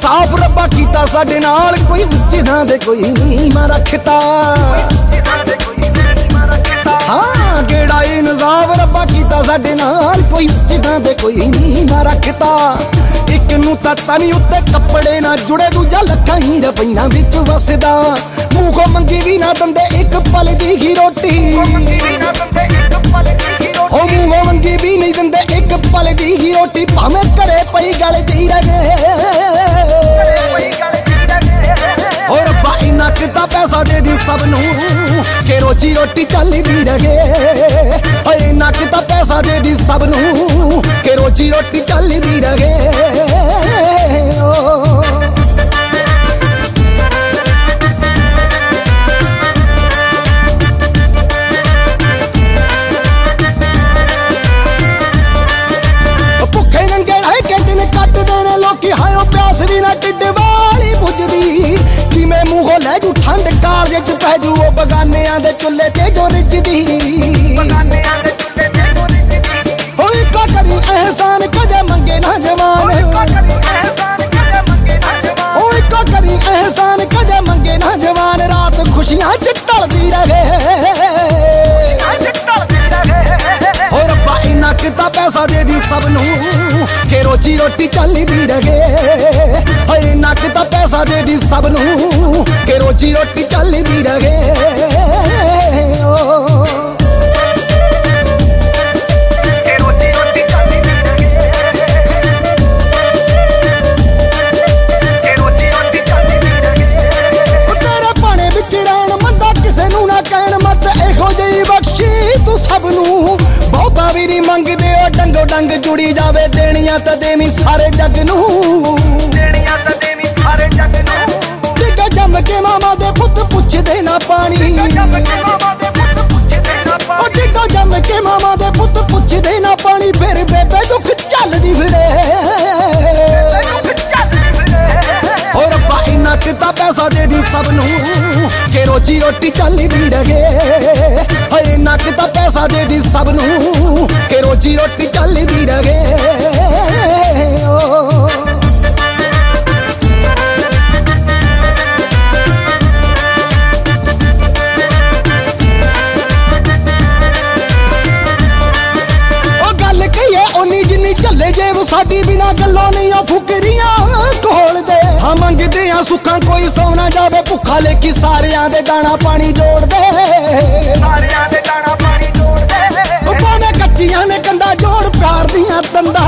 इंसाफ रब्बा कीता साडे नाल, कोई उच्चदा दे कोई नीवां रखता। हाँ गेड़ा इंसाफ रब्बा कीता साडे नाल, कोई उच्चदा दे कोई नीवां रखता। एक नूं तां तनी उत्ते कपड़े ना जुड़े, दूजा लखां ही रुपइयां विच वसदा। मूंहों मंगी भी ना दंदे एक पल दी ही रोटी, ओ मूंहों मंगी भी नहीं दंदे एक पल दी ही रोटी। भावें घरे पई गलदी रहे, ओ रब्बा इन्ना किता पैसा दे दी सब नूं के रोजी रोटी चलदी रहे। इन्ना किता पैसा दे दी सब नूं के रोजी रोटी चलदी रहे। भुखे नंगे रह के दिन कट देने लोकी, हायो प्यास भी ना टिड्ड वाली बुझदी। किवें मूंहों लै जू ठंड कारजे च पै जू, ओ बगानियां दे चुल्हे ते जो रिझदी। होई का करी एहसान कदे मंगे ना जवान, होई का करी एहसान कदे मंगे ना जवान। रात खुशियां च ढलदी रहे, ओ रब्बा इन्ना किता पैसा दे दी सब नूं के रोजी रोटी चलदी रहे। इन्ना किता पैसा दे दी सब नूं के रोजी रोटी चलदी रहे। तेरे पाने विच रहन मंदा किसे नूं ना कहण, मत इहो जेही बख्शी तू सब नूं। बहुता भी नहीं मंगदे ओ डंगो डंग जुड़ी जावे, देनियां तां देवीं सारे जग नूं। डिग्गा जम के मामा दे पुत पुछदे ना पानी, ओ डिग्गा जम के मामा दे पुत पुछदे ना पानी। फिर बेबे दुख चलदी फिरे, ओ रब्बा इन्ना किता पैसा दे दी सब नूं के रोजी रोटी चलदी रहे। इन्ना किता पैसा दे दी सब नूं के रोजी रोटी चलदी रहे। झल्ले जेब साडी बिना गल्लों नहीं आ फुकरियां ढोल दे। हम मंगदे आ सुखां कोई सौ ना जावे भुखा, लेकी सारियां दे दाना पानी जोड़ दे। भावें कच्चियां ने कंधा जोड़ प्यार दियां तंदा,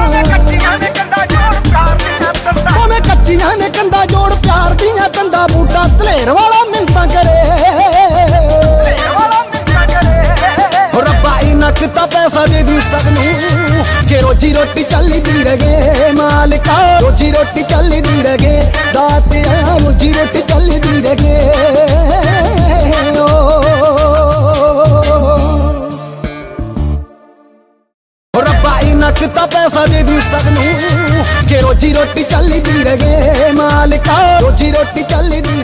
भावें कच्चियां ने कंधा जोड़ प्यार दियां तंदा। बूटा धलेर वाला मिन्नतां करे, रब्बा इन्ना किता पैसा दे दी सब नूं के रोजी रोटी चलदी रहे। मालिका रोजी रोटी चलदी रहे, दातिया रोजी रोटी चलदी रहे। रब्बा इन्ना किता पैसा दे दी सब नूं के रोजी रोटी चलदी रहे। मालिका रोजी रोटी चलदी